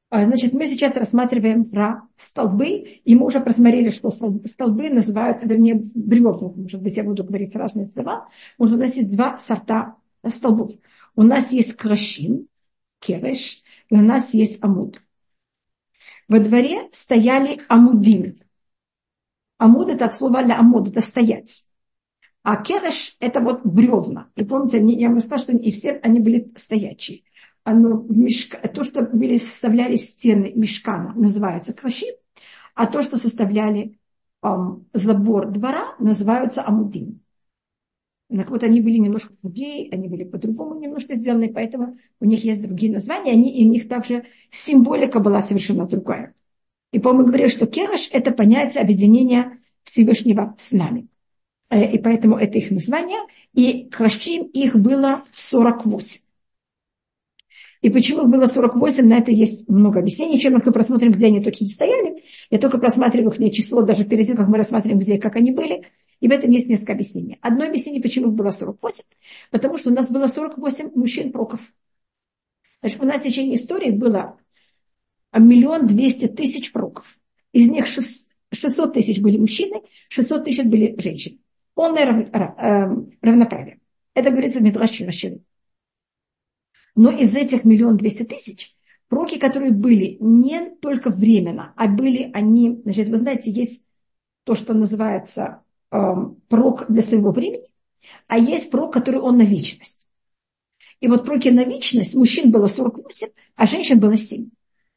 Значит, мы сейчас рассматриваем про столбы, и мы уже просмотрели, что столбы называются, вернее, бревна, может быть, я буду говорить разные слова. У нас есть два сорта столбов. У нас есть крашим, кереш, и у нас есть амуд. Во дворе стояли амудим. Амуд – это от слова ля амуд, это стоять. А кереш – это вот бревна. И помните, я вам сказала, что и все они были стоячие. То, что составляли стены мишкана, называется крашим, а то, что составляли забор двора, называются амудим. Так вот, они были немножко другие, они были по-другому немножко сделаны, поэтому у них есть другие названия, и у них также символика была совершенно другая. И, по-моему, говорили, что кереш – это понятие объединения Всевышнего с нами. И поэтому это их название. И крашим их было 48. И почему их было 48, на это есть много объяснений. Чем мы просмотрим, где они точно стояли. Я только просматриваю их число, даже перед тем, как мы рассматриваем, где и как они были. И в этом есть несколько объяснений. Одно объяснение, почему их было 48. Потому что у нас было 48 мужчин-пророков. Значит, у нас в течение истории было 1 200 000 пророков. Из них 600 000 были мужчины, 600 000 были женщины. Полное равноправие. Это говорится в Мидраше Раши. Но из этих 1 200 000 пророки, которые были не только временно, а были они, значит, вы знаете, есть то, что называется пророк для своего времени, а есть пророк, который он на вечность. И вот пророки на вечность, мужчин было 48, а женщин было 7.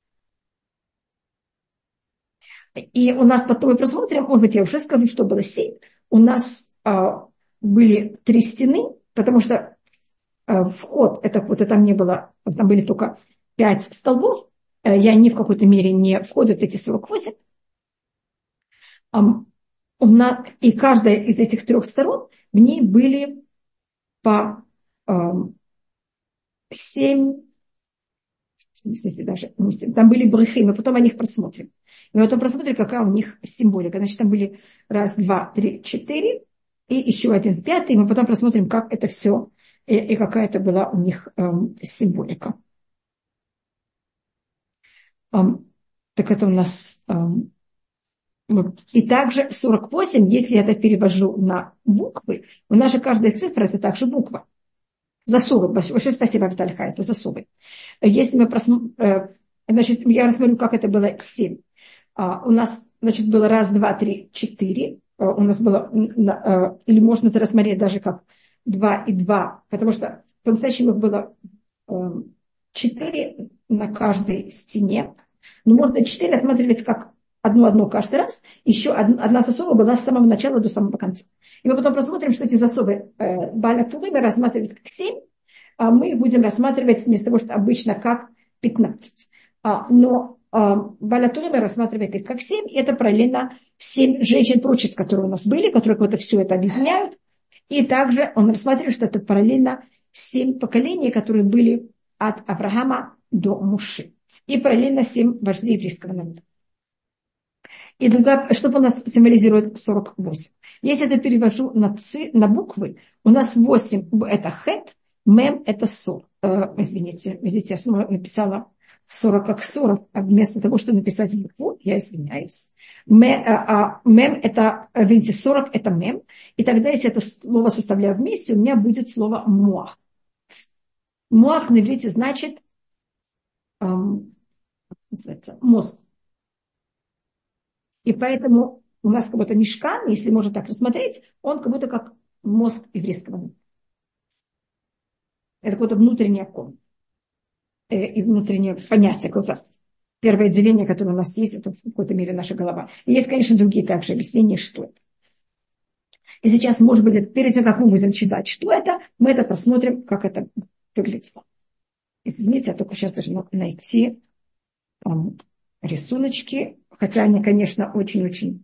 И у нас потом мы просмотрим, может быть, я уже скажу, что было 7. У нас были 3 стены, потому что вход, это там не было, там были только 5 столбов, и они в какой-то мере не входят в эти 48. И каждая из этих 3 сторон, в ней были по 7, даже, там были брехи, мы потом о них просмотрим. И мы потом просмотрим, какая у них символика. Значит, там были 1, 2, 3, 4, и еще 1 5, и мы потом просмотрим, как это все, и какая это была у них символика. Так это у нас... И также 48, если я это перевожу на буквы, у нас же каждая цифра – это также буква. Засовы. Большое спасибо, Виталий, это засовы. Если мы значит, я рассмотрю, как это было 7. У нас, значит, было 1, 2, 3, 4. У нас было, или можно это рассмотреть даже как 2 и 2, потому что по-настоящему было 4 на каждой стене. Но можно 4 рассматривать как одно каждый раз. Еще одна засова была с самого начала до самого конца. И мы потом посмотрим, что эти засовы Бааля Туры мы рассматриваем как 7, а мы их будем рассматривать вместо того, что обычно как 15. Но Бааля Туры мы рассматриваем их как 7, и это параллельно 7 женщин-пророчеств, которые у нас были, которые вот все это объединяют. И также он рассматривает, что это параллельно 7 поколений, которые были от Авраама до Муши. И параллельно 7 вождей еврейского народа. И другая, что у нас символизирует 48. Если я это перевожу на буквы, у нас 8 это хет, мем это 40. Извините, видите, я снова написала 40 как 40, а вместо того, чтобы написать букву, я извиняюсь. Мем это, видите, 40 это мем. И тогда, если это слово составляю вместе, у меня будет слово муах. Муах на иврите значит мозг. И поэтому у нас как будто мишкан, если можно так рассмотреть, он как будто как мозг еврейского народа. Это какое-то внутреннее окно. И внутреннее понятие, какое-то первое деление, которое у нас есть, это в какой-то мере наша голова. И есть, конечно, другие также объяснения, что это. И сейчас, может быть, перед тем, как мы будем читать, что это, мы это посмотрим, как это выглядит. Извините, я только сейчас должна найти рисуночки, хотя они, конечно, очень-очень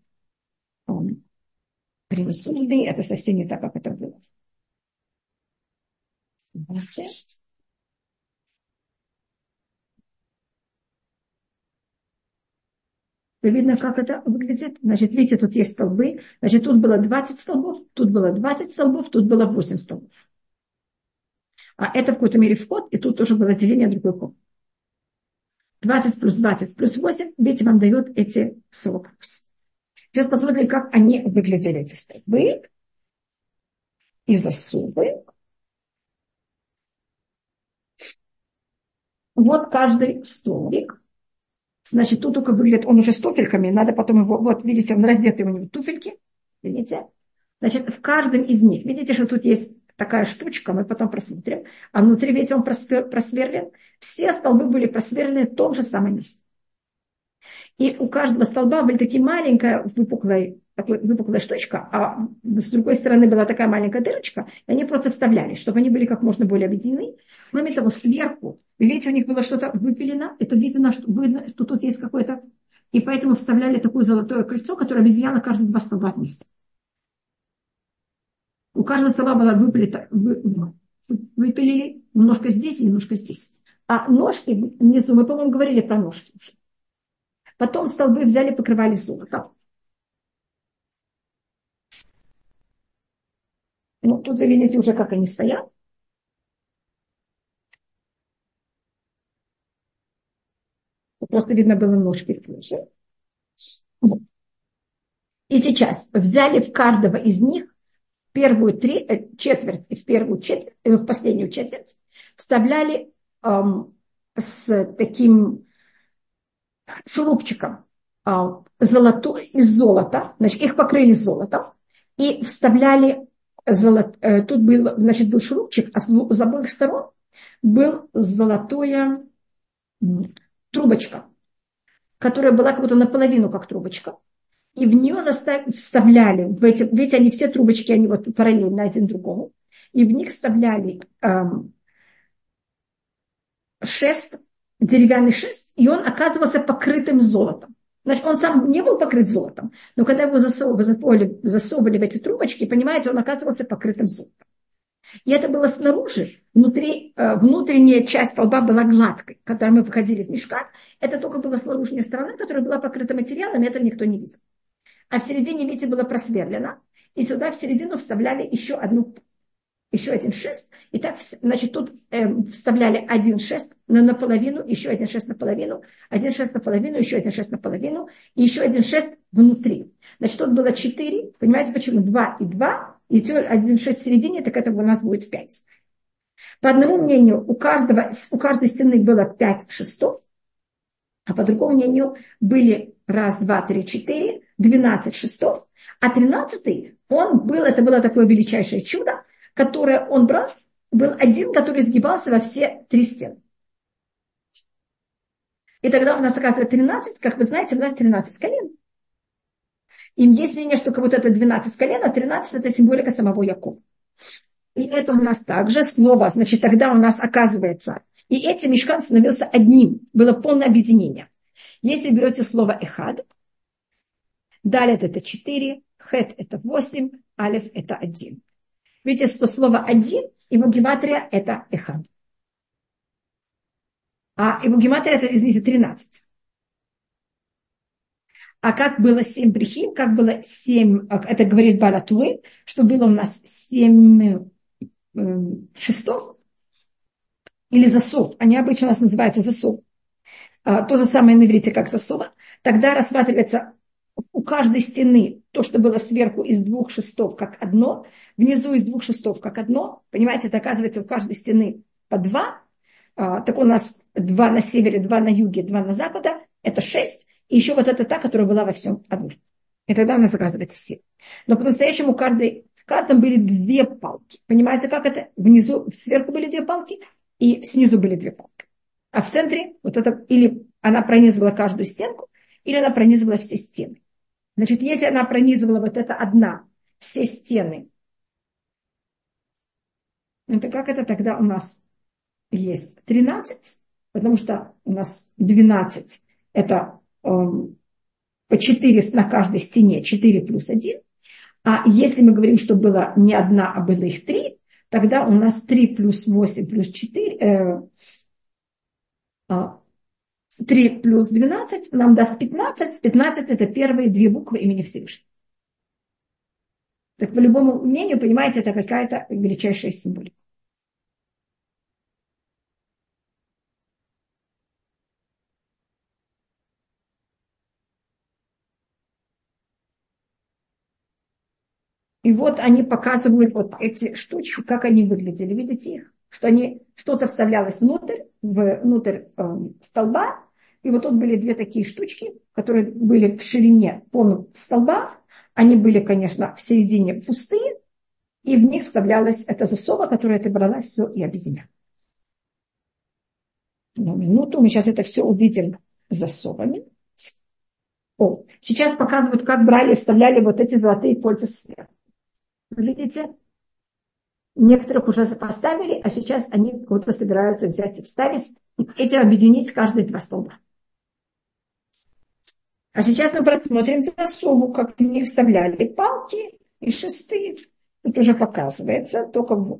примитивные, это совсем не так, как это было. Видно, как это выглядит. Значит, видите, тут есть столбы. Значит, тут было 20 столбов, тут было 20 столбов, тут было 8 столбов. А это в какой-то мере вход, и тут тоже было деление другой комнаты. 20 плюс 20 плюс 8, видите, вам дает эти 48. Сейчас посмотрим, как они выглядели, эти столбы и засовы. Вот каждый столбик. Значит, тут только выглядит, он уже с туфельками, надо потом его, вот видите, он раздетый у него туфельки, видите? Значит, в каждом из них, видите, что тут есть такая штучка, мы потом просмотрим, а внутри, видите, он просверлен. Все столбы были просверлены в том же самом месте. И у каждого столба была такая маленькая выпуклая штучка, а с другой стороны была такая маленькая дырочка, и они просто вставляли, чтобы они были как можно более объединены. Кроме того, сверху, вы видите, у них было что-то выпилено, это видно, что тут есть какое-то, и поэтому вставляли такое золотое кольцо, которое объединяло каждые два столба вместе. У каждого столба была выпилили немножко здесь и немножко здесь. А ножки внизу, мы, по-моему, говорили про ножки уже. Потом столбы взяли, покрывали золотом. Ну, тут вы видите уже, как они стоят. Просто видно было ножки тоже. Вот. И сейчас взяли в каждого из них первую четверть и в последнюю четверть вставляли с таким шурупчиком из золота, значит, их покрыли золотом и вставляли тут был, значит, был шурупчик, а с обоих сторон был золотая трубочка, которая была как будто наполовину как трубочка. И в нее вставляли, видите, они все трубочки, они вот параллельно один другому, и в них вставляли шест, деревянный шест, и он оказывался покрытым золотом. Значит, он сам не был покрыт золотом, но когда его засовывали в эти трубочки, понимаете, он оказывался покрытым золотом. И это было снаружи, внутренняя часть столба была гладкой. Когда мы выходили в мишкан, это только была снаружняя сторона, которая была покрыта материалом, и этого никто не видел. А в середине, видите, было просверлено, и сюда в середину вставляли еще один шест. И так, значит, тут вставляли один шест наполовину, еще один шест наполовину, один шест наполовину, еще один шест наполовину, и еще один шест внутри. Значит, тут было 4, понимаете, почему? 2 и 2, и один шест в середине, так это у нас будет 5. По одному мнению, у каждой стены было 5 шестов, а по другому мнению были 1, 2, 3, 4, 12 шестов, а 13-й, это было такое величайшее чудо, которое он брал, был один, который сгибался во все 3 стены. И тогда у нас оказывается 13, как вы знаете, у нас 13 колен. Им есть мнение, что как будто это 12 колен, а 13 это символика самого Якова. И это у нас также слово, значит, тогда у нас оказывается, и этим мишкан становился одним, было полное объединение. Если берете слово эхад, далет это 4, хет это 8, алеф это 1. Видите, что слово один, его гематрия это эхад. А его гематрия это, извините, 13. А как было 7 брехим, как было 7, это говорит Балатуи, что было у нас 7 шестов или засов. Они обычно у нас называются засов. То же самое на иврите, как засова. Тогда рассматривается у каждой стены то, что было сверху из 2 шестов, как одно, внизу из 2 шестов, как одно. Понимаете, это оказывается у каждой стены по 2. Так у нас 2 на севере, 2 на юге, 2 на западе. Это 6. И еще вот это та, которая была во всем одна. И тогда у нас оказывается 7. Но по-настоящему в каждом были 2 палки. Понимаете, как это? Внизу, сверху были 2 палки, и снизу были 2 палки. А в центре вот это, или она пронизывала каждую стенку, или она пронизывала все стены. Значит, если она пронизывала вот это одна, все стены, это как это тогда у нас есть 13, потому что у нас 12, это по 4 на каждой стене, 4 плюс 1. А если мы говорим, что было не одна, а было их 3, тогда у нас 3 плюс 8 плюс 4, 3 плюс 12 нам даст 15. 15 это первые 2 буквы имени Всевышнего. Так по любому мнению, понимаете, это какая-то величайшая символика. И вот они показывают вот эти штучки, как они выглядели. Видите их? Что они, что-то вставлялось внутрь столба. И вот тут были две такие штучки, которые были в ширине столба. Они были, конечно, в середине пустые. И в них вставлялась эта засова, которая ты брала все и объединяла. На минуту мы сейчас это все увидим засовами. Сейчас показывают, как брали и вставляли вот эти золотые кольца сверху. Видите? Некоторых уже поставили, а сейчас они кого-то собираются взять и вставить, и этим объединить каждые два столба. А сейчас мы просмотрим засову, как они вставляли палки и шесты. Тут уже показывается, только вот.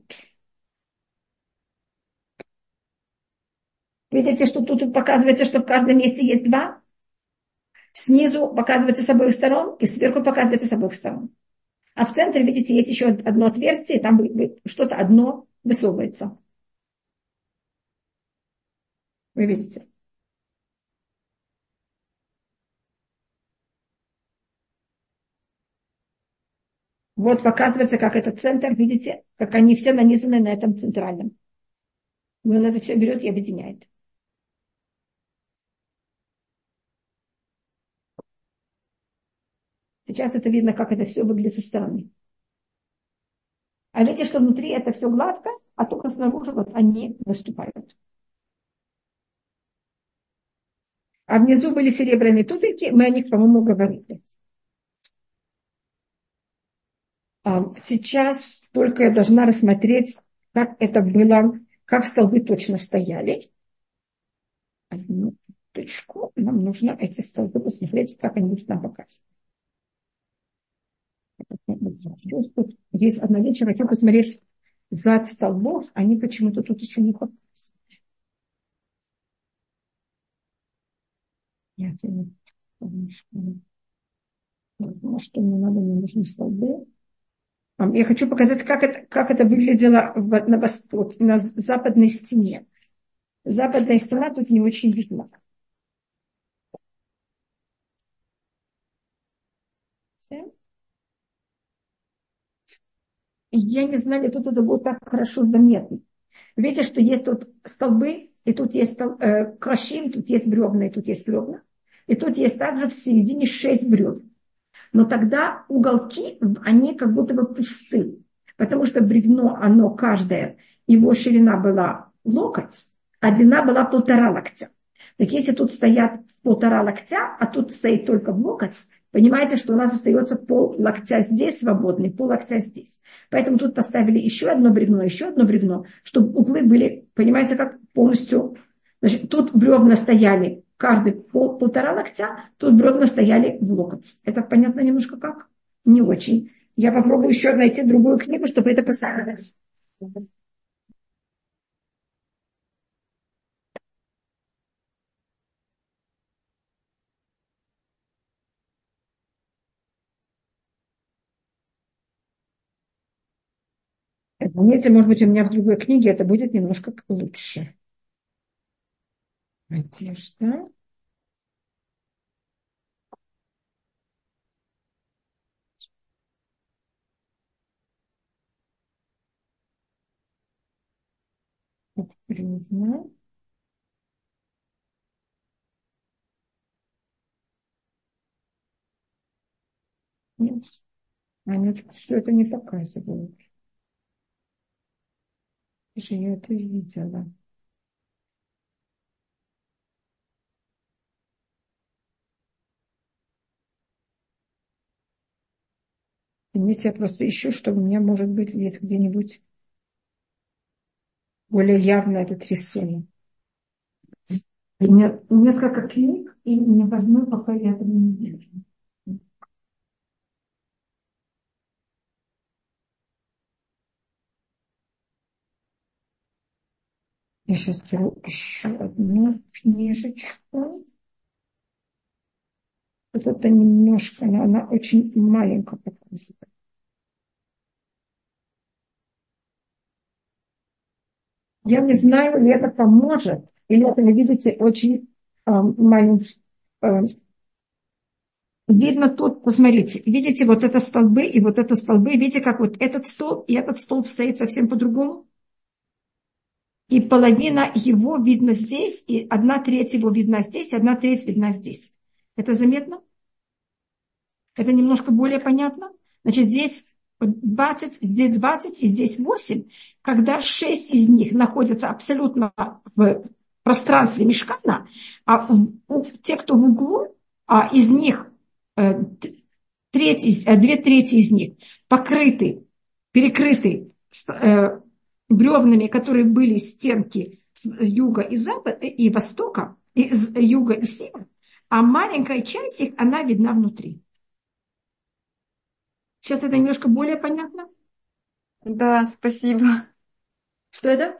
Видите, что тут показывается, что в каждом месте есть два? Снизу показывается с обоих сторон, и сверху показывается с обоих сторон. А в центре, видите, есть еще одно отверстие, и там что-то одно высовывается. Вы видите? Вот показывается, как этот центр, видите, как они все нанизаны на этом центральном. И он это все берет и объединяет. Сейчас это видно, как это все выглядит со стороны. А видите, что внутри это все гладко, а только снаружи вот они выступают. А внизу были серебряные туфельки, мы о них, по-моему, говорили. Сейчас только я должна рассмотреть, как это было, как столбы точно стояли. Одну точку. Нам нужно эти столбы посмотреть, как они будут нам показывать. Тут есть одна вещь, я хочу посмотреть зад столбов, они почему-то тут еще не показывают. Нет, я не помню, что мне надо, мне нужны столбы. Я хочу показать, как это выглядело на западной стене. Западная стена тут не очень видна. Я не знаю, тут это будет так хорошо заметно. Видите, что есть тут столбы, и тут есть крашим, тут есть бревна, и тут есть бревна. И тут есть также в середине 6 бревен. Но тогда уголки, они как будто бы пусты. Потому что бревно, оно каждое, его ширина была локоть, а длина была 1,5 локтя. Так если тут стоят 1,5 локтя, а тут стоит только в локоть, понимаете, что у нас остается пол локтя здесь свободный, пол локтя здесь. Поэтому тут поставили еще одно бревно, чтобы углы были, понимаете, как полностью. Значит, тут бревна стояли каждый 1,5 локтя, тут бревна стояли в локоть. Это понятно немножко как? Не очень. Я попробую еще найти другую книгу, чтобы это посмотреть. Знаете, может быть, у меня в другой книге это будет немножко лучше. Одежда. Бревна. Нет, они все это не показывают. Я это видела. Извините, я просто ищу, чтобы у меня, может быть, здесь где-нибудь более явно этот рисунок. У меня несколько книг, и ни в одной пока я этого не вижу. Я сейчас беру еще одну книжечку. Вот это немножко, но она очень маленькая показывает. Я не знаю, ли это поможет, или это, вы видите, очень маленький. Видно тут, посмотрите, видите, вот это столбы и вот это столбы, видите, как вот этот столб и этот столб стоит совсем по-другому? И половина его видно здесь, и 1/3 его видна здесь, и 1/3 видна здесь. Это заметно? Это немножко более понятно? Значит, здесь 20, здесь 20 и здесь 8. Когда 6 из них находятся абсолютно в пространстве мишкана, а те, кто в углу, из них 2/3 из них покрыты, перекрыты бревнами, которые были стенки с юга и запада, и востока, из юга и севера, а маленькая часть их, она видна внутри. Сейчас это немножко более понятно? Да, спасибо. Что это?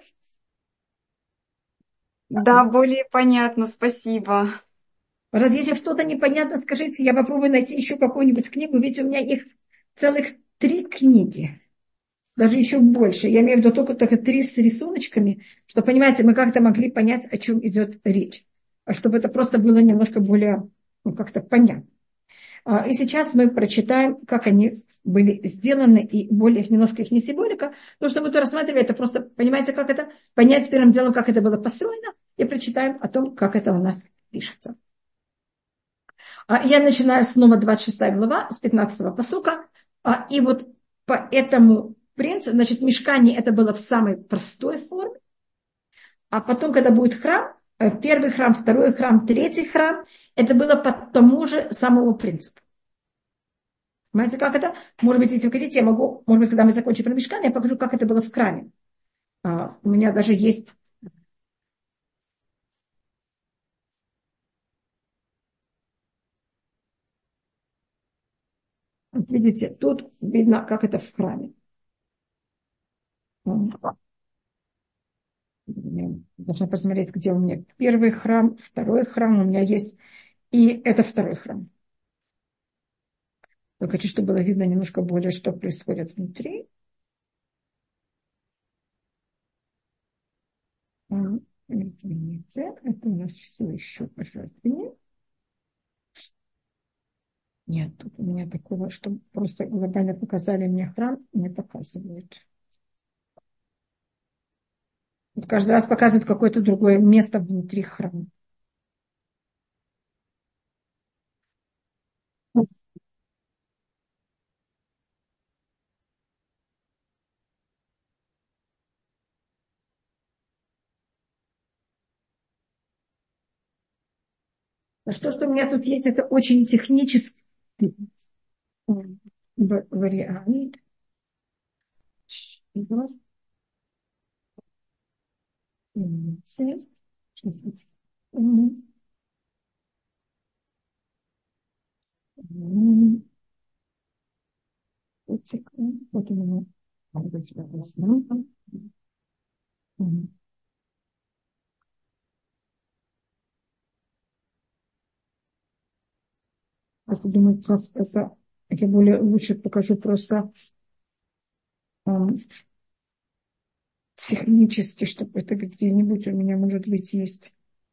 Да, более понятно, спасибо. Раз если что-то непонятно, скажите, я попробую найти еще какую-нибудь книгу, ведь у меня их целых 3 книги, даже еще больше. Я имею в виду только 3 с рисуночками, что, понимаете, мы как-то могли понять, о чем идет речь. А чтобы это просто было немножко более, как-то понятно. И сейчас мы прочитаем, как они были сделаны, и более немножко их не символика. То, что мы тут рассматривали, это просто, понимаете, как это, понять первым делом, как это было построено, и прочитаем о том, как это у нас пишется. Я начинаю снова 26 глава, с 15 пасука. И вот по этому принципу, значит, мишкани это было в самой простой форме. А потом, когда будет храм, первый храм, второй храм, третий храм, это было по тому же самому принципу. Понимаете, как это? Может быть, если вы хотите, я могу, может быть, когда мы закончим про мишкан, я покажу, как это было в храме. У меня даже есть... Видите, тут видно, как это в храме. Должна посмотреть, где у меня первый храм, второй храм у меня есть. И это второй храм. Я хочу, чтобы было видно немножко более, что происходит внутри. Извините, это у нас все еще пожертвование. Нет, тут у меня такого, что просто глобально показали мне храм, не показывают. Вот каждый раз показывают какое-то другое место внутри храма. А что у меня тут есть, это очень технический вариант. Вот у меня. Просто думаю, как это, я более лучше покажу просто технически, чтобы это где-нибудь у меня, может быть, есть.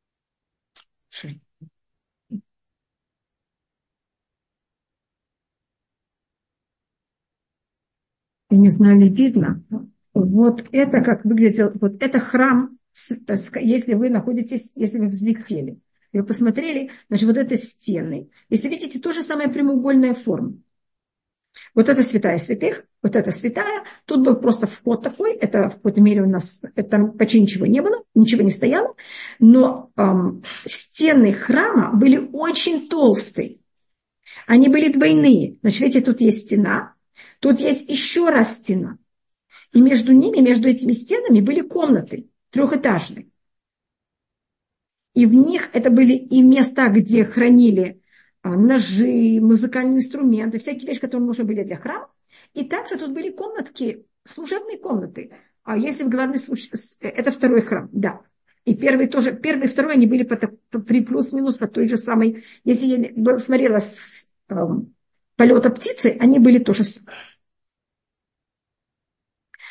Я не знаю, ли видно. Вот это как выглядел, вот это храм, если вы находитесь, если вы взлетели. И вы посмотрели, значит, вот это стены. Если видите, то же самое прямоугольная форма. Вот это святая святых, вот это святая. Тут был просто вход такой, это в какой-то мере у нас, там почти ничего не было, ничего не стояло. Но стены храма были очень толстые. Они были двойные. Значит, видите, тут есть стена, тут есть еще раз стена. И между ними, между этими стенами были комнаты трехэтажные. И в них это были и места, где хранили ножи, музыкальные инструменты, всякие вещи, которые нужны были для храма. И также тут были комнатки, служебные комнаты. А если в главный случай, это второй храм, да. И первый тоже, первый и второй, они были при плюс-минус по той же самой. Если я смотрела с полета птицы, они были тоже самое.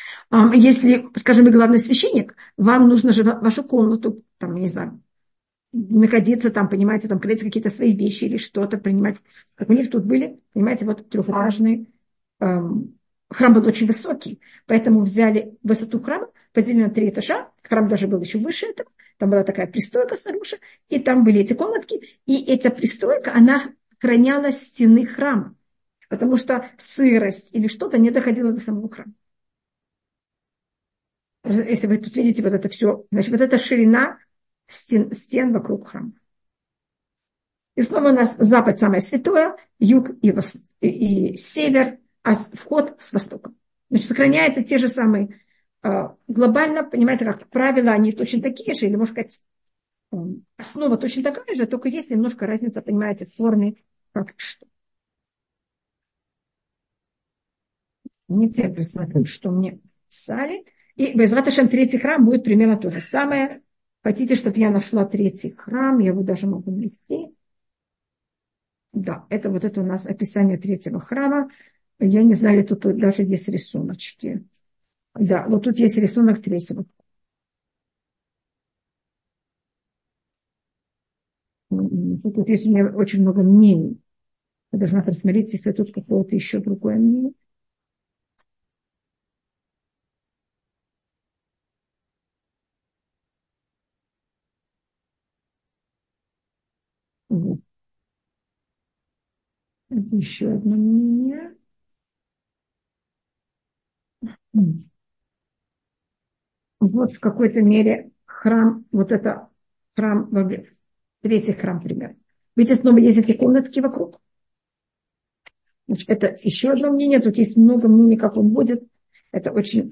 Если, скажем, вы главный священник, вам нужно же вашу комнату, там, не знаю, находиться там, понимаете, там клеить какие-то свои вещи или что-то принимать. Как у них тут были, понимаете, вот трехэтажный храм был очень высокий, поэтому взяли высоту храма, поделили на 3 этажа, храм даже был еще выше этого, там была такая пристройка снаружи, и там были эти комнатки, и эта пристройка, она охраняла стены храма, потому что сырость или что-то не доходило до самого храма. Если вы тут видите вот это все, значит, вот эта ширина стен вокруг храма. И снова у нас запад самое святое, юг и север, а вход с востока. Значит, сохраняются те же самые глобально, понимаете, как правило, они точно такие же, или, можно сказать, основа точно такая же, только есть немножко разница, понимаете, в форме, как что. Не те присмотрю, что мне писали. И Безрат Ашем третий храм будет примерно то же самое. Хотите, чтобы я нашла третий храм, я его даже могу найти. Да, это вот это у нас описание третьего храма. Я не знаю, тут даже есть рисуночки. Да, вот тут есть рисунок третьего. Тут есть у меня очень много мнений. Я должна просмотреть, если тут какое-то еще другое мнение. Вот. Это еще одно мнение. Вот в какой-то мере храм, вот это храм, третий храм, примерно. Видите, снова есть эти комнатки вокруг. Значит, это еще одно мнение. Тут есть много мнений, как он будет. Это очень...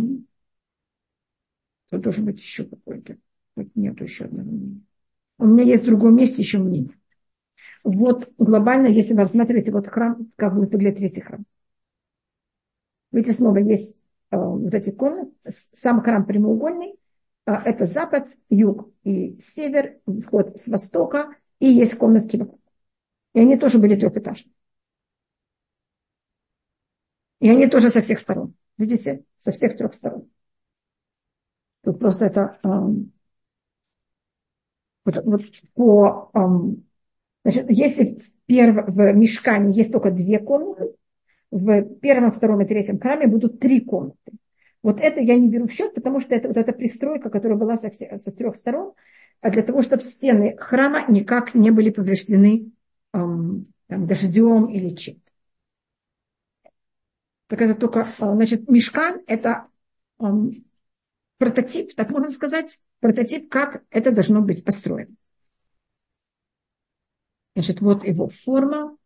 тут должен быть еще какой-то. Тут нету еще одного мнения. У меня есть в другом месте еще мнение. Вот глобально, если вы рассматриваете вот храм, как будет выглядеть третий храм. Видите, снова есть вот эти комнаты. Сам храм прямоугольный. Это запад, юг и север, вход с востока. И есть комнатки вокруг. И они тоже были трехэтажные. И они тоже со всех сторон. Видите? Со всех 3 сторон. Тут просто это... вот по... значит, если в Мишкане есть только 2 комнаты, в первом, втором и третьем храме будут 3 комнаты. Вот это я не беру в счет, потому что это вот эта пристройка, которая была со 3 сторон, а для того, чтобы стены храма никак не были повреждены там, дождем или чем-то. Так это только, значит, Мишкан – это прототип, так можно сказать, прототип, как это должно быть построено. Значит, вот его форма.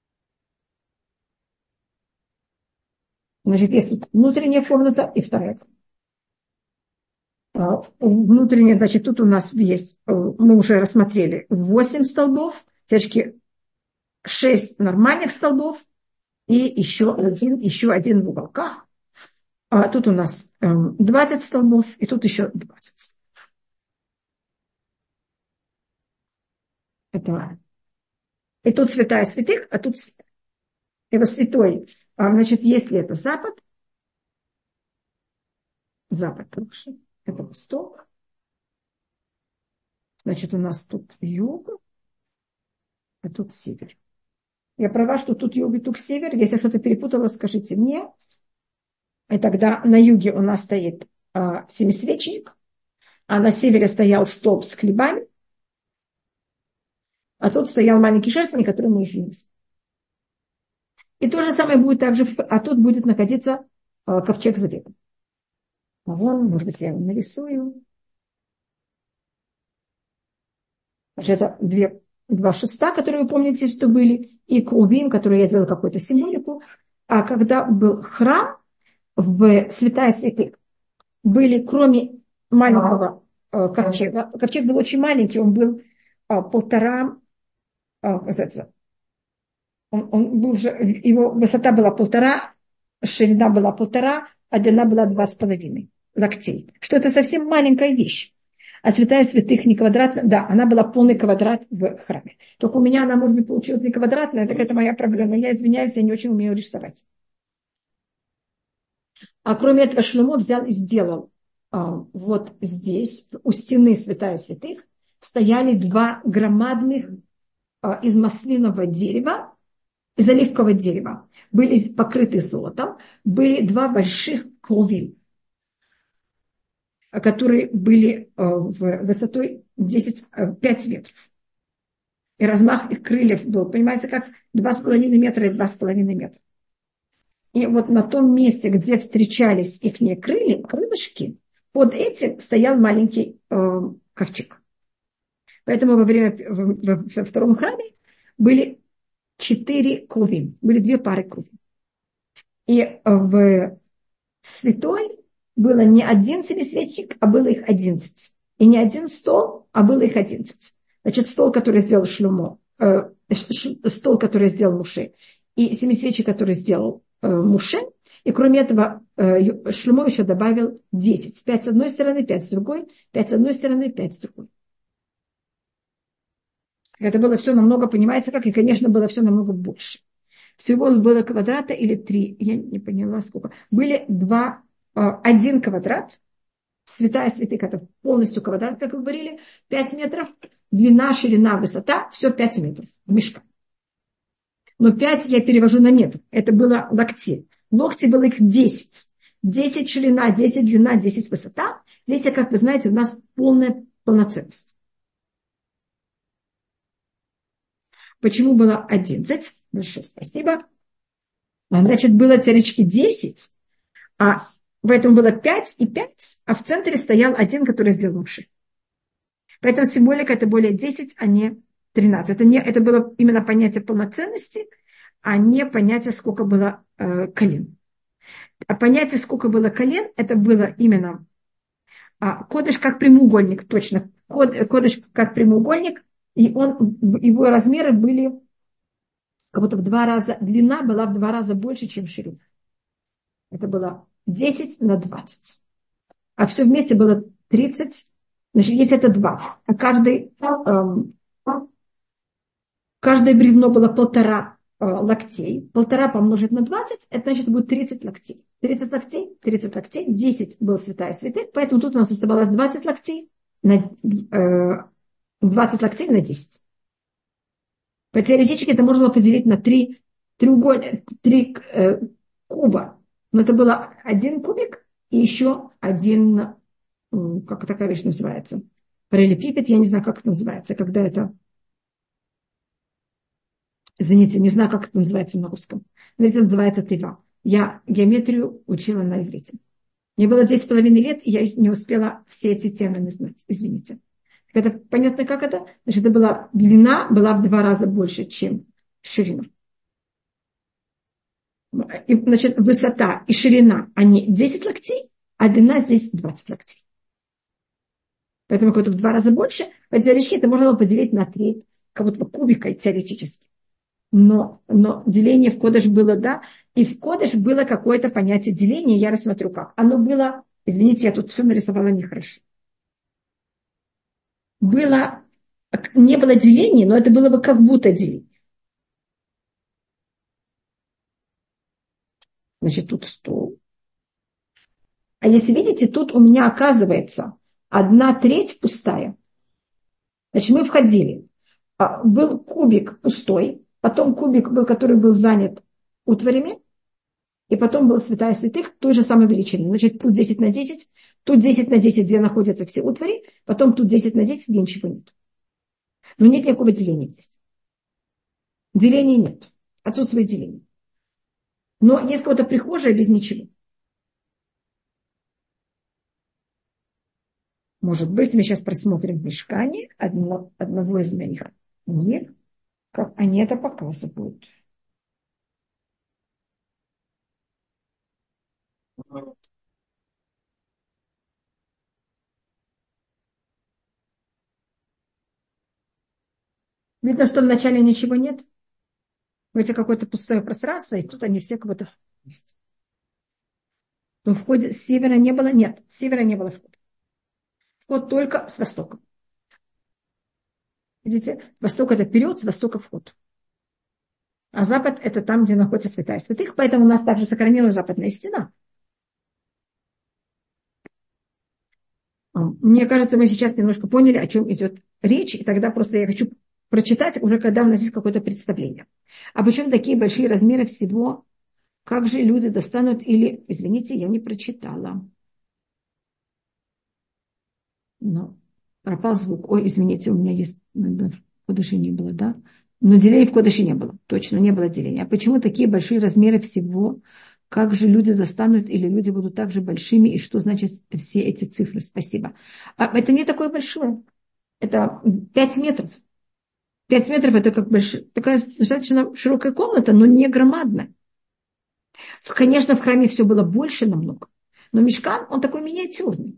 Значит, есть внутренняя комната и вторая комната. Внутренняя, значит, тут у нас есть, мы уже рассмотрели 8 столбов, течки 6 нормальных столбов и еще один в уголках. А тут у нас 20 столбов, и тут еще 20 столбов. Это... И тут святая святых, а тут святая. И вот святой, значит, если это запад, лучше, это восток, значит, у нас тут юг, а тут север. Я права, что тут юг и тут север. Если что-то перепутала, скажите мне. И тогда на юге у нас стоит семисвечник, а на севере стоял столб с хлебами, а тут стоял маленький жертвенник, который мы еще не видим. И то же самое будет также, а тут будет находиться ковчег завета. А вон, может быть, я его нарисую. Значит, это 2 шеста, которые вы помните, что были, и крувим, которые я сделала какую-то символику. А когда был храм в святая святых, были, кроме маленького ковчега, ковчег был очень маленький, он был 1,5, он был же, его высота была 1,5, ширина была 1,5, а длина была 2,5 локтей. Что это совсем маленькая вещь. А святая святых не квадратная, да, она была полный квадрат в храме. Только у меня она, может быть, получилась не квадратная, так это моя проблема. Я извиняюсь, я не очень умею рисовать. А кроме этого Шломо взял и сделал вот здесь, у стены святая святых, стояли два громадных из маслинового дерева, из оливкового дерева. Были покрыты золотом. Были два больших клувим, которые были высотой 5 метров. И размах их крыльев был, понимаете, как 2,5 метра и 2,5 метра. И вот на том месте, где встречались их крылышки, под этим стоял маленький ковчег. Поэтому во втором храме были 4 клувим, были 2 пары клувим. И в святой было не один семисвечник, а было их 11. И не один стол, а было их 11. Значит, стол, который сделал Шломо, стол, который сделал Муше, и семисвечник, который сделал Муше. И кроме этого, Шломо еще добавил 10. 5 с одной стороны, 5 с другой, 5 с одной стороны, 5 с другой. Это было все намного, понимаете, как, и, конечно, было все намного больше. Всего было квадрата или 3, я не поняла сколько. Были 1 квадрат, святая святых, это полностью квадрат, как вы говорили, 5 метров, длина, ширина, высота, все 5 метров в мешка. Но 5 я перевожу на метр, это было локти. Локти было их 10. 10 ширина, 10 длина, 10 высота. Здесь, как вы знаете, у нас полноценность. Почему было 11? Большое спасибо. Значит, было телечки 10, а в этом было 5 и 5, а в центре стоял один, который сделал Муше. Поэтому символика это более 10, а не 13. Это было именно понятие полноценности, а не понятие, сколько было колен. А понятие, сколько было колен, это было именно кодыш как прямоугольник, точно. Кодыш как прямоугольник, и его размеры были как будто в 2 раза, длина была в 2 раза больше, чем ширина. Это было 10 на 20. А все вместе было 30. Значит, если это 20, а каждое бревно было 1,5 локтей. 1,5 помножить на 20, это значит будет 30 локтей. 30 локтей, 30 локтей, 10 было святая святых, поэтому тут у нас оставалось 20 локтей на 10. По теоретически это можно было поделить на 3 куба. Но это было 1 кубик и еще 1, как такая вещь называется, параллелепипед, я не знаю, как это называется, когда это, извините, не знаю, как это называется на русском. Но это называется тыва. Я геометрию учила на иврите. Мне было 10,5 лет, и я не успела все эти термины знать, извините. Это понятно, как это? Значит, длина была в 2 раза больше, чем ширина. И, значит, высота и ширина, они 10 локтей, а длина здесь 20 локтей. Поэтому как-то в 2 раза больше. По теоретически это можно было поделить на 3, как будто кубика теоретически. Но деление в кодеш было, да, и в кодеш было какое-то понятие деления, я рассмотрю как. Оно было, извините, я тут все нарисовала нехорошо. Не было деления, но это было бы как будто деление. Значит, тут стол. А если видите, тут у меня оказывается 1/3 пустая. Значит, мы входили. Был кубик пустой, потом кубик был, который был занят утварями, и потом была святая святых той же самой величины. Значит, тут 10 на 10, тут 10 на 10, где находятся все утвари, потом тут 10 на 10, где ничего нет. Но нет никакого деления здесь. Деления нет. Отсутствует деление. Но есть какая-то прихожая без ничего. Может быть, мы сейчас просмотрим в мешкане одного из моих. Нет, как они это показывают. Видно, что вначале ничего нет. Это какое-то пустое пространство, и тут они все как будто есть. Но в входе с севера не было, нет, с севера не было входа. Вход только с востока. Видите, восток это вперед, с востока вход. А запад это там, где находится святая святых, поэтому у нас также сохранилась западная стена. Мне кажется, мы сейчас немножко поняли, о чем идет речь, и тогда просто я хочу прочитать уже, когда у нас есть какое-то представление. А почему такие большие размеры всего? Как же люди достанут или... Извините, я не прочитала. Но пропал звук. Ой, извините, у меня есть... В Кодеше не было, да? Но деления в Кодеше не было. Точно, не было деления. А почему такие большие размеры всего? Как же люди достанут или люди будут также большими? И что значит все эти цифры? Спасибо. Это не такое большое. Это 5 метров. 5 метров это как такая достаточно широкая комната, но не громадная. Конечно, в храме все было больше намного. Но мишкан, он такой миниатюрный.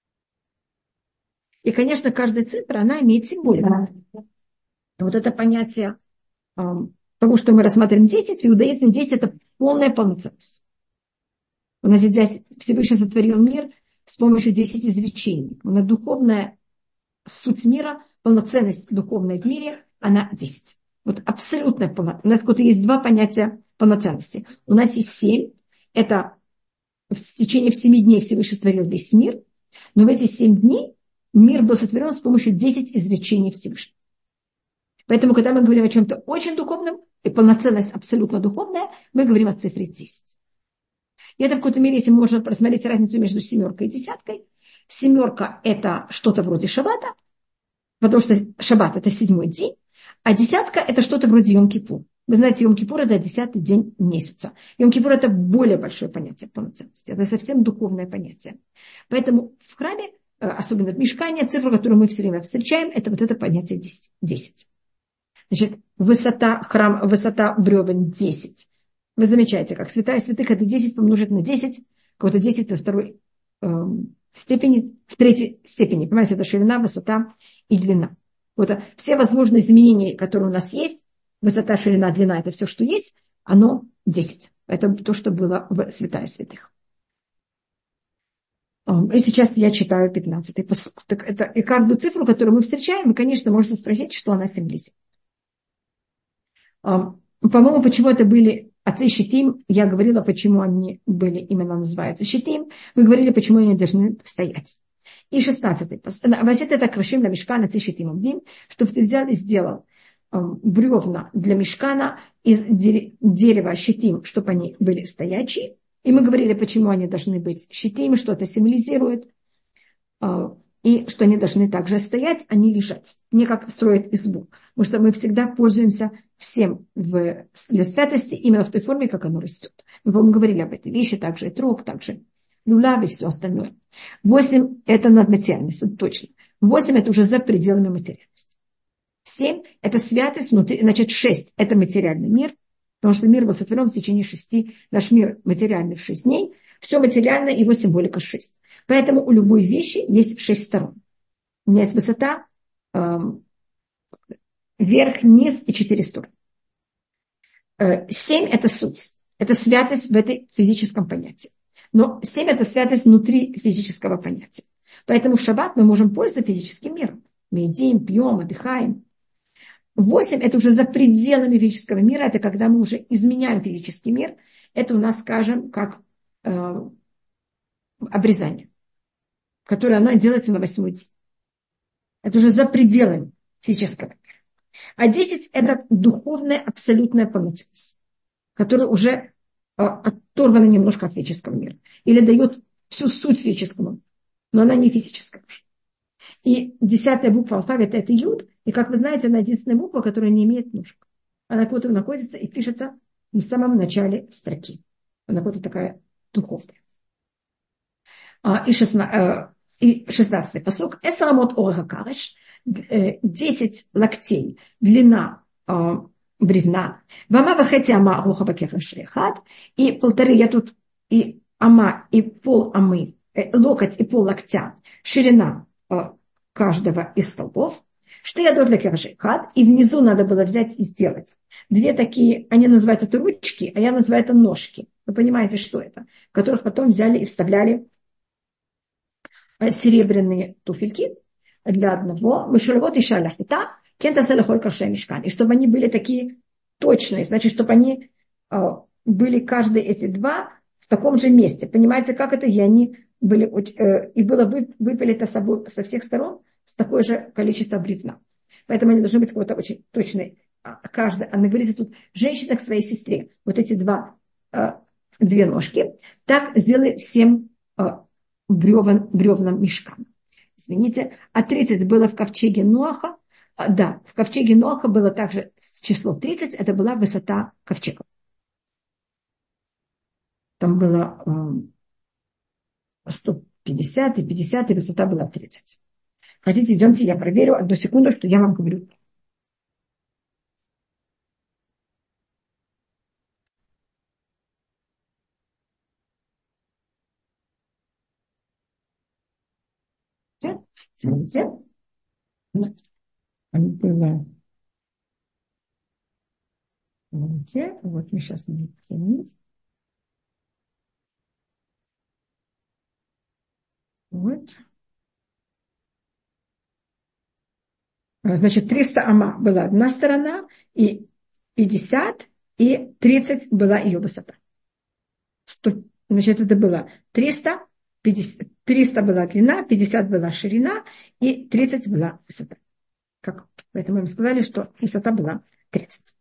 И, конечно, каждая цифра, она имеет символику. Вот это понятие того, что мы рассматриваем 10, в иудаизме 10 это полная полноценность. У нас здесь Всевышний сотворил мир с помощью 10 изречений. У нас духовная суть мира, полноценность духовная в мире, она 10. Вот абсолютная полноценность. У нас вот есть два понятия полноценности. У нас есть 7. Это в течение 7 дней Всевышний сотворил весь мир. Но в эти 7 дней мир был сотворен с помощью 10 изречений Всевышнего. Поэтому, когда мы говорим о чем-то очень духовном, и полноценность абсолютно духовная, мы говорим о цифре 10. И это в какой-то мере, если можно просмотреть разницу между 7 и 10. 7 это что-то вроде шаббата, потому что шаббат это 7-й день, а 10 это что-то вроде Йом-Кипур. Вы знаете, Йом-Кипур это 10-й день месяца. Йом-Кипур это более большое понятие полноценности. Это совсем духовное понятие. Поэтому в храме, особенно в мишкане, цифра, которую мы все время встречаем, это вот это понятие 10. Значит, высота бревен 10. Вы замечаете, как святая святых это 10 помножить на 10, какое-то 10 во второй степени, в третьей степени. Понимаете, это ширина, высота и длина. Вот все возможные изменения, которые у нас есть, высота, ширина, длина, это все, что есть, оно 10. Это то, что было в святая святых. И сейчас я читаю 15-й пасук. Так это, и каждую цифру, которую мы встречаем, вы, конечно, можете спросить, что она символизирует. По-моему, почему это были отцы Шитим, я говорила, почему они были именно называются Шитим, вы говорили, почему они должны стоять. И 16-й. Васит это квашим для мишкана отцы Шитим Абдим, чтобы ты взял и сделал бревна для мишкана из дерева Шитим, чтобы они были стоячие. И мы говорили, почему они должны быть Шитим, что это символизирует. И что они должны также стоять, а не лежать. Не как строить избу. Потому что мы всегда пользуемся всем для святости именно в той форме, как оно растет. Мы, по-моему, говорили об этой вещи, также и трог, также люлав и все остальное. 8 это надматериальность, это точно. 8 это уже за пределами материальности. 7 это святость внутри, значит 6 это материальный мир, потому что мир был сотворен в течение 6, наш мир материальный в 6 дней, все материальное, его символика 6. Поэтому у любой вещи есть 6 сторон. У меня есть высота, вверх, низ и 4 стороны. 7 это суть. Это святость в этой физическом понятии. Но 7 это святость внутри физического понятия. Поэтому в шаббат мы можем пользоваться физическим миром. Мы едим, пьем, отдыхаем. 8 это уже за пределами физического мира. Это когда мы уже изменяем физический мир. Это у нас, скажем, как обрезание, которое она делается на 8-й день. Это уже за пределами физического мира. А 10 это духовная абсолютная полноценность, которая уже оторвана немножко от физического мира. Или дает всю суть физическому, но она не физическая уже. И 10-я буква алфавита это Юд, и, как вы знаете, она единственная буква, которая не имеет ножек. Она как-то находится и пишется в самом начале строки. Она как-то такая духовная. И 16-й пасук. Эсарамот ореха кареш. 10 локтей. Длина бревна. Вама вахети ама рухава кефешехат. И 1,5 я тут и ама, и пол амы, локоть и пол локтя. Ширина каждого из столбов. Что я для кефешехат. И внизу надо было взять и сделать 2 такие, они называют это ручки, а я называю это ножки. Вы понимаете, что это? В которых потом взяли и вставляли серебряные туфельки для одного. И чтобы они были такие точные. Значит, чтобы они были каждые эти 2 в таком же месте. Понимаете, как это? И они и было выпилито со всех сторон с такое же количество бревна. Поэтому они должны быть какой-то очень точный. Каждая, она говорится тут, женщина к своей сестре. Вот эти две ножки. Так сделай всем бревнам мешкам. Извините. А 30 было в ковчеге Ноаха. Да, в ковчеге Ноаха было также число 30. Это была высота ковчега. Там было 150 и 50, и высота была 30. Хотите, идемте, я проверю. Одну секунду, что я вам говорю. Смотрите. Было. Вот мы сейчас найдем. Вот. Значит, 300 ама была одна сторона, и 50, и 30 была ее высота. Значит, это было 300, 50, 300 была длина, 50 была ширина, и 30 была высота. Поэтому мы сказали, что высота была 30.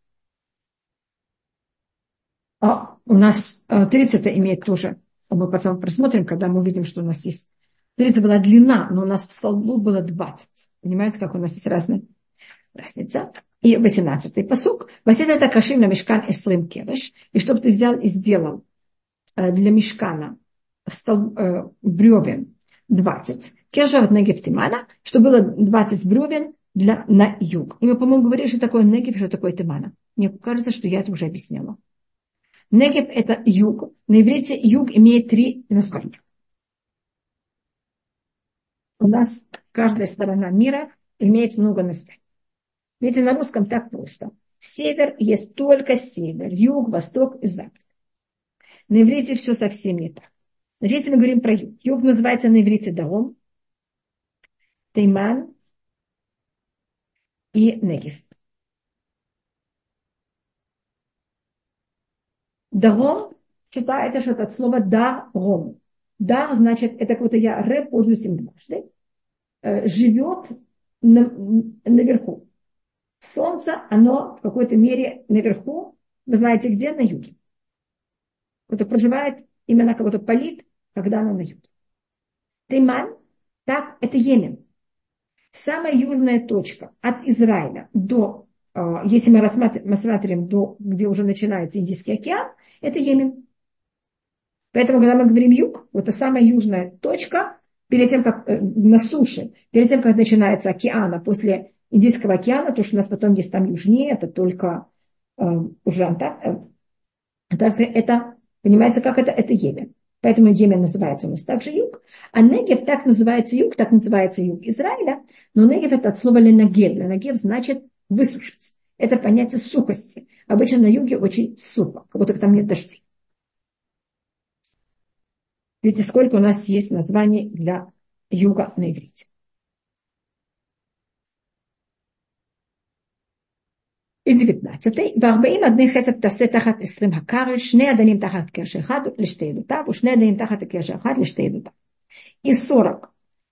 А у нас 30 имеет тоже, мы потом просмотрим, когда мы увидим, что у нас есть 30 была длина, но у нас в столбу было 20. Понимаете, как у нас есть разница? И 18-й пасук. Васет это кашим на мешкан эслим кевеш. И чтобы ты взял и сделал для мешкана бревен 20. Кержават негев тимана, что было 20 бревен на юг. И мы, по-моему, говорили, что такое негев, что такое тимана. Мне кажется, что я это уже объясняла. Негев – это юг. На иврите юг имеет 3 названия. У нас каждая сторона мира имеет много названий. Видите, на русском так просто. Север есть только север, юг, восток и запад. На иврите все совсем не так. Значит, если мы говорим про юг, юг называется на иврите Даром, Тейман и Негев. Даром считается, что это от слова Даром. Дар значит, это какой-то я рэп, пользуюсь им дважды, живет наверху. Солнце, оно в какой-то мере наверху, вы знаете где? На юге. Кто-то проживает, именно кого-то палит, когда оно на юге. Тейман, так, это Йемен. Самая южная точка от Израиля до, если мы рассматриваем до, где уже начинается Индийский океан, это Йемен. Поэтому, когда мы говорим юг, вот это самая южная точка, перед тем, как на суше, перед тем, как начинается океана, после Индийского океана, то, что у нас потом есть там южнее, это только уже Антарктика. Это, понимаете, как это? Это Йемен. Поэтому Йемен называется у нас также юг. А Негев так называется юг юг Израиля. Но Негев это от слова ленагев. Ленагев значит высушить. Это понятие сухости. Обычно на юге очень сухо, как будто там нет дождей. Видите, сколько у нас есть названий для юга на иврите. И 19. ו-40 אדני חסד תעשה תחת 20 הקרל, 2 אדנים תחת קרש אחד לשתי עדותיו, ו2 אדנים תחת קרש אחד לשתי עדותיו. И 40.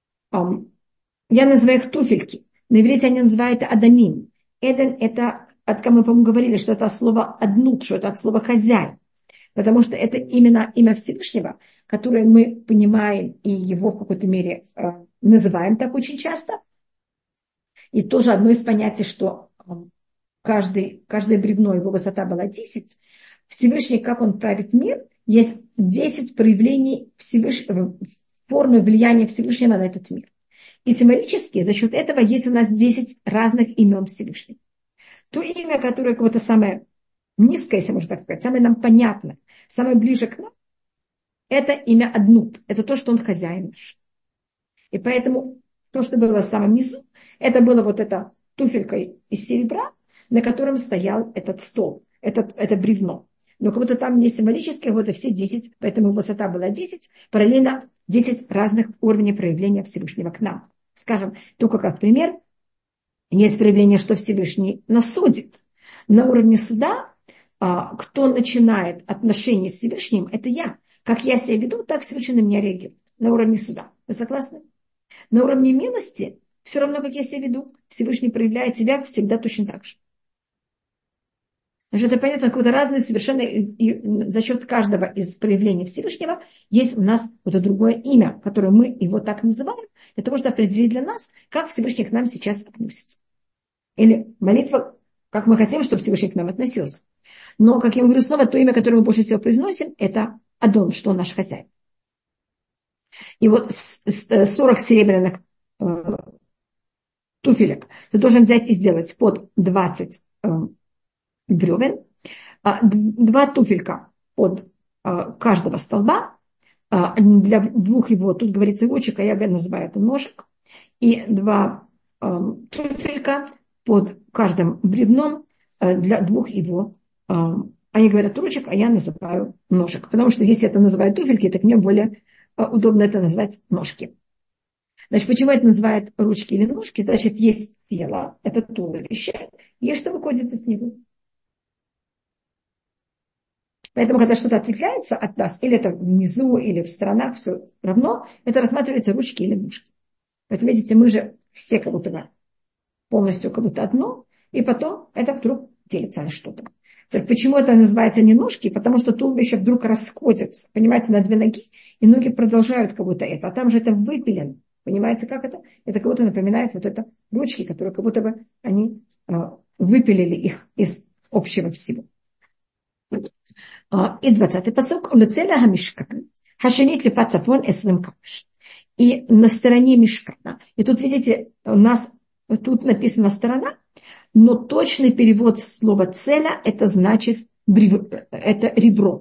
Я называю их туфельки. На иврите они называют аданим. Эден это, мы, по-моему, говорили, что это от слова аднут, что это от слова хозяин. Потому что это именно имя Всевышнего, которое мы понимаем и его в какой-то мере называем так очень часто. И тоже одно из понятий, что каждое бревно, его высота была 10. Всевышний, как он правит мир, есть 10 проявлений формы влияния Всевышнего на этот мир. И символически за счет этого есть у нас 10 разных имен Всевышнего. То имя, которое какое-то самое низкое, если можно так сказать, самое нам понятное, самое ближе к нам, это имя Аднут. Это то, что он хозяин наш. И поэтому то, что было в самом низу, это было вот эта туфелька из серебра, на котором стоял этот стол, это бревно. Но как будто там не символически, вот все 10, поэтому высота была 10, параллельно 10 разных уровней проявления Всевышнего к нам. Скажем, только как пример, есть проявление, что Всевышний нас судит. На уровне суда, кто начинает отношения с Всевышним, это я. Как я себя веду, так Всевышний на меня реагирует. на уровне суда. Вы согласны? На уровне милости, все равно, как я себя веду, Всевышний проявляет себя всегда точно так же. Значит, это понятно, какое-то разное совершенно, и за счет каждого из проявлений Всевышнего есть у нас вот это другое имя, которое мы его так называем, для того, чтобы определить для нас, как Всевышний к нам сейчас относится. Или молитва, как мы хотим, чтобы Всевышний к нам относился. Но, как я говорю снова, то имя, которое мы больше всего произносим, это Адон, что он наш хозяин. И вот 40 серебряных туфелек ты должен взять и сделать под 20 бревен, 2 туфелька под каждого столба, для 2 его, тут говорится ручек, а я называю это ножик, и 2 туфелька под каждым бревном для 2 его. Они говорят ручек, а я называю ножик. Потому что если это называют туфельки, так мне более удобно это назвать ножки. Значит, почему это называют ручки или ножки? Значит, есть тело, это туловище, есть что выходит из него. Поэтому, когда что-то отлепляется от нас, или это внизу, или в сторонах, все равно, это рассматривается ручки или ножки. Поэтому, видите, мы же все как будто бы полностью как будто одно, и потом это вдруг делится на что-то. Почему это называется не ножки? Потому что туловище вдруг расходится, понимаете, на 2 ноги, и ноги продолжают как будто это, а там же это выпилено. Понимаете, как это? Это как будто напоминает вот это ручки, которые как будто бы они выпилили их из общего всего. И 20-й пасук. Улецеля хамишкан. Хашанит лифат цафон эслем капш. И на стороне мишкана. И тут, видите, у нас тут написана сторона, но точный перевод слова целя, это значит это ребро.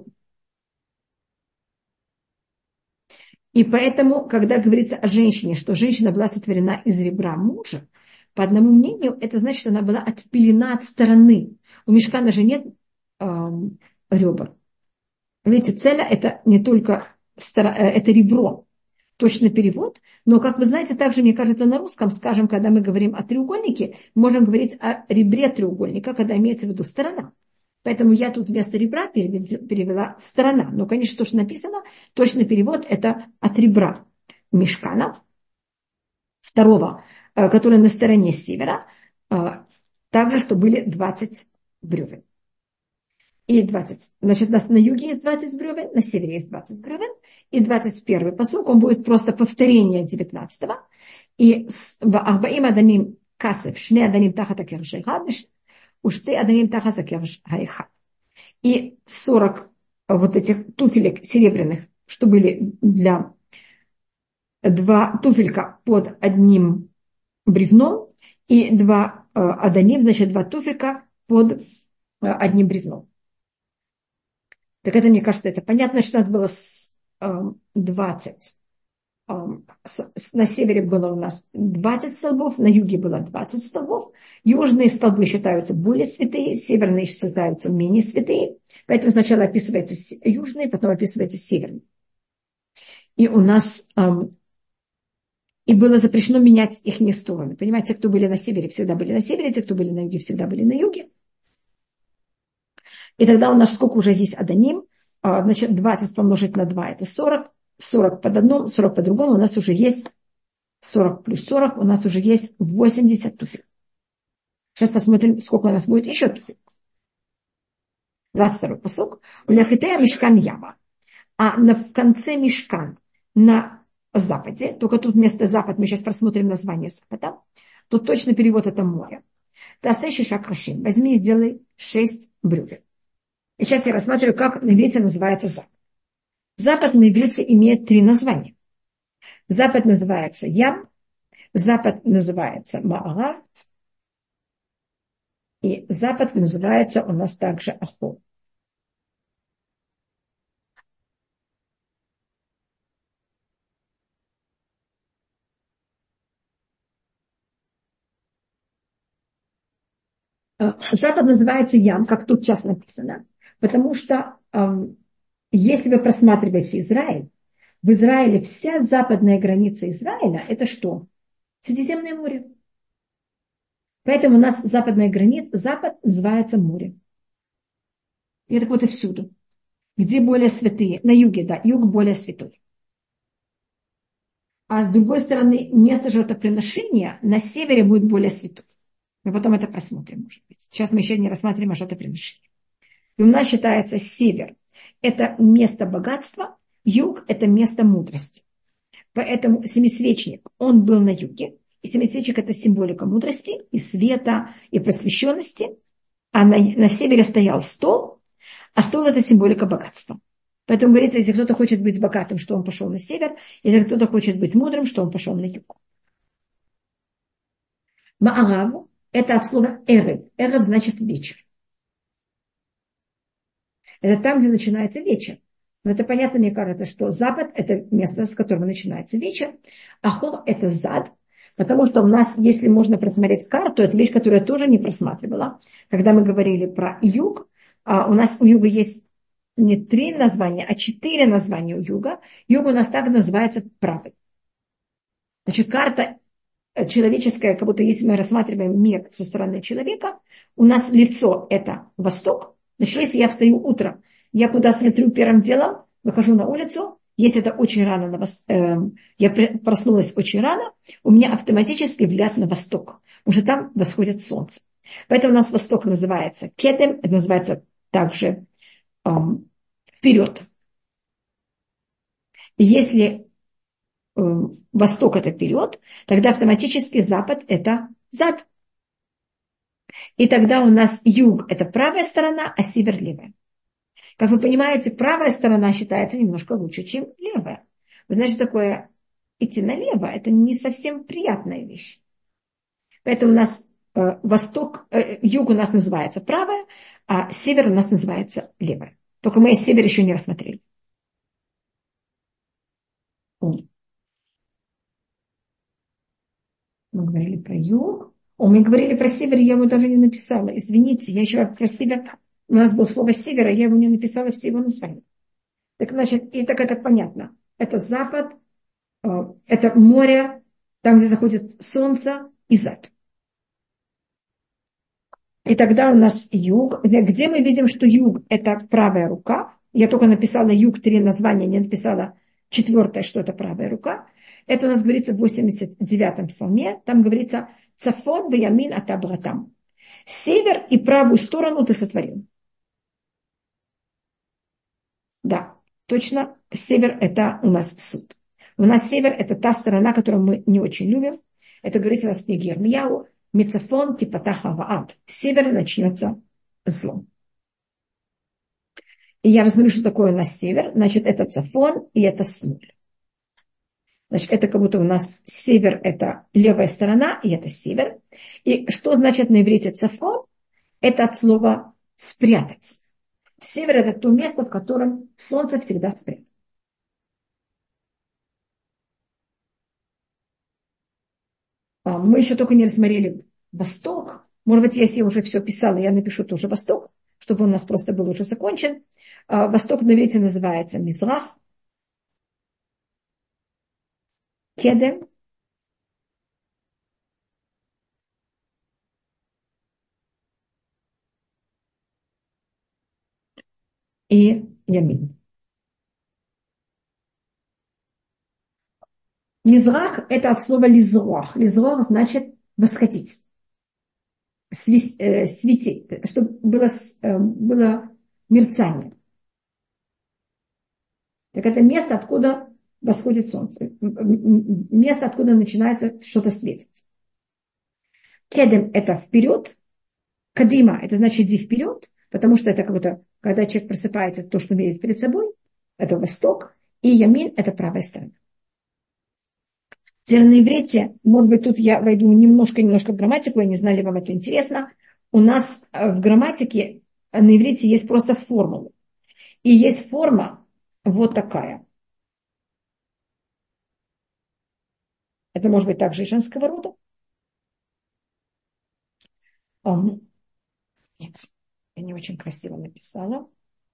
И поэтому, когда говорится о женщине, что женщина была сотворена из ребра мужа, по одному мнению, это значит, что она была отпилена от стороны. У мишкана же нет ребер. Видите, целя это не только это ребро, точный перевод, но, как вы знаете, также, мне кажется, на русском, скажем, когда мы говорим о треугольнике, можем говорить о ребре треугольника, когда имеется в виду сторона. Поэтому я тут вместо ребра перевела сторона. Но, конечно, то, что написано, точный перевод это от ребра мишкана, второго, который на стороне севера, также, что были 20 бревен. И 20. Значит, у нас на юге есть 20 бревен, на севере есть 20 бревен. И 21-й пасук, он будет просто повторение 19-го. И в Арбаим Аданим Касев, Шне Аданим Тахата Кершейхад, Ушты Аданим Тахаса Кершейхад. И 40 вот этих туфелек серебряных, что были для 2 туфелька под одним бревном, и 2 Аданим, значит, 2 туфелька под одним бревном. Так это, мне кажется, это понятно, что у нас было 20. На севере было у нас 20 столбов, на юге было 20 столбов. Южные столбы считаются более святые, северные считаются менее святые. Поэтому сначала описывается южные, потом описывается северные. И у нас и было запрещено менять их стороны. Понимаете, те, кто были на севере, всегда были на севере, те, кто были на юге, всегда были на юге. И тогда у нас сколько уже есть Аданим? Значит, 20 помножить на 2 это 40. 40 под одном, 40 по другому. У нас уже есть 40 плюс 40. У нас уже есть 80 туфель. Сейчас посмотрим, сколько у нас будет еще туфель. 22 пасук. Уляхитея мишкан яма. А в конце мишкан на западе, только тут вместо запад мы сейчас просмотрим название запада, тут точный перевод это море. Тасеши шакрашим. Возьми и сделай 6 бревен. И сейчас я рассматриваю, как на иврите называется запад. Запад на иврите имеет 3 названия. Запад называется Ям, запад называется Маарат, и запад называется у нас также Ахор. Запад называется Ям, как тут сейчас написано, потому что если вы просматриваете Израиль, в Израиле вся западная граница Израиля – это что? Средиземное море. Поэтому у нас западная граница, запад называется море. И это вот и всюду. Где более святые? На юге, да, юг более святой. А с другой стороны, место жертвоприношения на севере будет более святое. Мы потом это посмотрим, может быть. Сейчас мы еще не рассматриваем жертвоприношение. И у нас считается север. Это место богатства, юг – это место мудрости. Поэтому семисвечник, он был на юге. И семисвечник – это символика мудрости и света, и просвещенности. А на севере стоял стол, а стол – это символика богатства. Поэтому говорится, если кто-то хочет быть богатым, что он пошел на север. Если кто-то хочет быть мудрым, что он пошел на юг. Маарав – это от слова эрев. Эрев значит вечер. Это там, где начинается вечер. Но это понятно, мне кажется, что запад – это место, с которого начинается вечер. А хор – это зад. Потому что у нас, если можно просмотреть карту, это вещь, которую я тоже не просматривала. Когда мы говорили про юг, у нас у юга есть не 3 названия, а 4 названия у юга. Юг у нас так называется правый. Значит, карта человеческая, как будто если мы рассматриваем мир со стороны человека, у нас лицо – это восток. Значит, если я встаю утром, я куда смотрю первым делом, выхожу на улицу, если это очень рано, я проснулась очень рано, у меня автоматически взгляд на восток. Уже там восходит солнце. Поэтому у нас восток называется кедем, это называется также вперед. И если восток это вперед, тогда автоматически запад это зад. И тогда у нас юг это правая сторона, а север левая. Как вы понимаете, правая сторона считается немножко лучше, чем левая. Вы знаете, такое идти налево, это не совсем приятная вещь. Поэтому у нас юг у нас называется правая, а север у нас называется левая. Только мы север еще не рассмотрели. Мы говорили про юг. Мы говорили про север, я его даже не написала. Извините, я еще про север. У нас было слово севера, я его не написала, все его названия. Так значит, и так это понятно. Это запад, это море, там, где заходит солнце, и зад. И тогда у нас юг, где мы видим, что юг это правая рука. Я только написала юг 3 названия, не написала 4, что это правая рука. Это у нас говорится в 89-м псалме. Там говорится «Цафон веямин атабратам». Север и правую сторону ты сотворил. Да, точно, север это у нас суд. У нас север это та сторона, которую мы не очень любим. Это говорится у нас в книге Ирмияу. Мицафон типатаха ваад. С севера начнется зло. И я рассмотрю, что такое у нас север. Значит, это цафон и это смоль. Значит, это как будто у нас север это левая сторона, и это север. И что значит на иврите цафон? Это от слова спрятать. Север это то место, в котором солнце всегда спрятано. Мы еще только не рассмотрели восток. Может быть, если я уже все писала, я напишу тоже восток, чтобы у нас просто был уже закончен. Восток на иврите называется Мизрах, Кедем и Ямин. Мизрах это от слова лизрох. Лизрох значит восходить, светить, чтобы было мерцание. Так это место, откуда восходит солнце. Место, откуда начинается что-то светить. Кедем это вперед. Кадима это значит иди вперед, потому что это как будто, когда человек просыпается, то, что он видит перед собой, это восток. И ямин это правая сторона. Теперь на иврите, может быть, тут я войду немножко в грамматику, я не знаю, ли вам это интересно. У нас в грамматике на иврите есть просто формулы. И есть форма вот такая. Это может быть также и женского рода. Нет, я не очень красиво написала.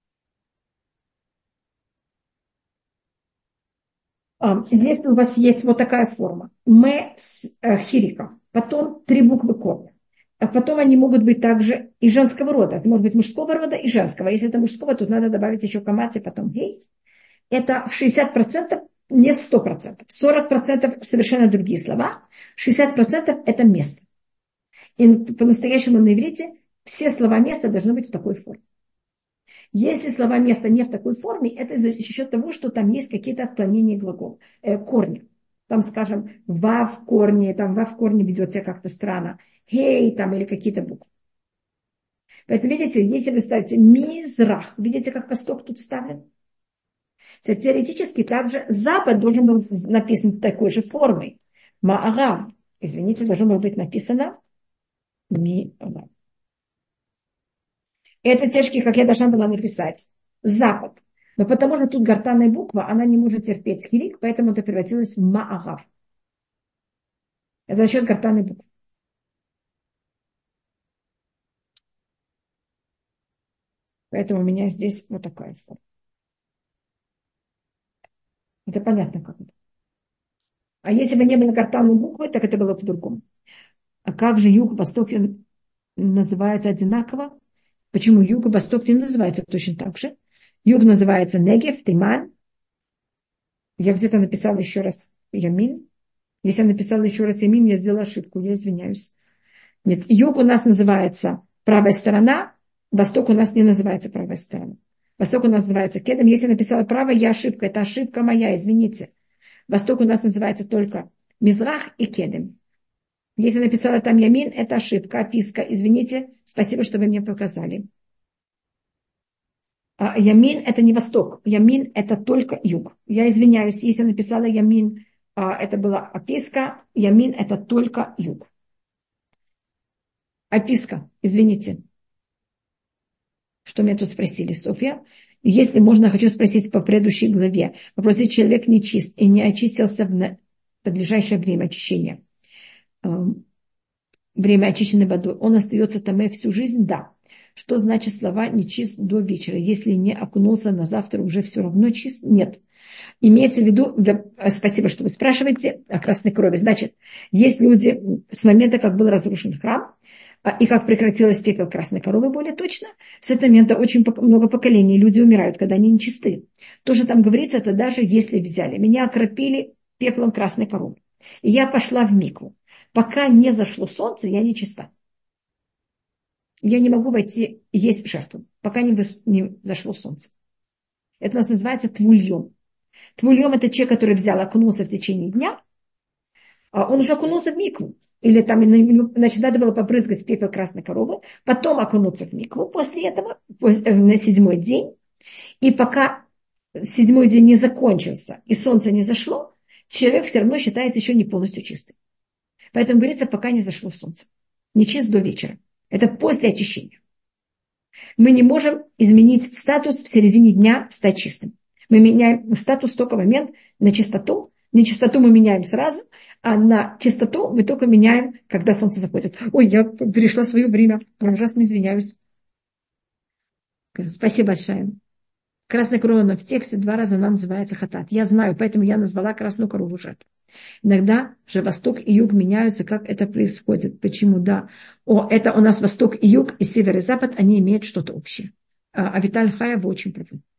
Если у вас есть вот такая форма, мы с хириком, потом 3 буквы корня, а потом они могут быть также и женского рода. Это может быть мужского рода и женского. Если это мужского, тут надо добавить еще комат и потом гей. Это в 60% не в 100%. 40% совершенно другие слова, 60% это место. И по-настоящему на иврите все слова места должны быть в такой форме. Если слова места не в такой форме, это за счет того, что там есть какие-то отклонения глагола, корня. Там, скажем, ва в корне, там ва в корне ведет себя как-то странно, хей, там или какие-то буквы. Поэтому, видите, если вы ставите мизрах, видите, как восток тут вставлен? Теоретически также запад должен был написан такой же формой. Маарав, извините, должно было быть написано миарав. Это тяжкий, как я должна была написать. Запад. Но потому что тут гортанная буква, она не может терпеть хирик, поэтому это превратилось в маагав. Это за счет гортанной буквы. Поэтому у меня здесь вот такая форма. Это понятно как это. А если бы не было гортанной буквы, так это было по-другому. А как же юг, восток называется одинаково? Почему юг и восток не называются точно так же? Юг называется Негев, Тиман. Я где-то написала еще раз Ямин. Если я написала еще раз Ямин, я сделала ошибку, я извиняюсь. Нет, юг у нас называется правая сторона, восток у нас не называется правая сторона. Восток у нас называется Кедом. Если я написала правая, я ошибка. Это ошибка моя, извините. Восток у нас называется только Мизрах и Кедем. Если я написала там Ямин, это ошибка, описка. Извините, спасибо, что вы мне показали. Ямин это не восток. Ямин это только юг. Я извиняюсь, если я написала Ямин, это была описка. Ямин это только юг. Описка, извините. Что меня тут спросили, Софья? Если можно, хочу спросить по предыдущей главе. Вопрос, если человек не чист и не очистился в подлежащее время очищения. Время очищенной водой. Он остается там всю жизнь? Да. Что значит слова «нечист до вечера»? Если не окунулся на завтра, уже все равно чист? Нет. Имеется в виду, спасибо, что вы спрашиваете о красной крови. Значит, есть люди с момента, как был разрушен храм, и как прекратилось пепел красной коровы, более точно, с этого момента очень много поколений люди умирают, когда они нечисты. То, что там говорится, это даже если взяли. Меня окропили пеплом красной коровы. И я пошла в микву. Пока не зашло солнце, я нечиста. Я не могу войти и есть жертву, пока не зашло солнце. Это у нас называется твульем. Твульем это человек, который взял, окунулся в течение дня, а он уже окунулся в микву. Или там, значит, надо было побрызгать пепел красной коровы, потом окунуться в микву после этого, на 7-й день. И пока 7-й день не закончился и солнце не зашло, человек все равно считается еще не полностью чистым. Поэтому говорится, пока не зашло солнце. Не чист до вечера. Это после очищения. Мы не можем изменить статус в середине дня, стать чистым. Мы меняем статус только в момент на чистоту. Нечистоту мы меняем сразу, а на чистоту мы только меняем, когда солнце заходит. Ой, я перешла свое время. Я ужасно извиняюсь. Спасибо большое. Красная корова в тексте 2 раза она называется хатат. Я знаю, поэтому я назвала красную корову жертву. Иногда же восток и юг меняются, как это происходит. Почему? Да. Это у нас восток и юг, и север и запад, они имеют что-то общее. А Виталь Хая, вы очень правы.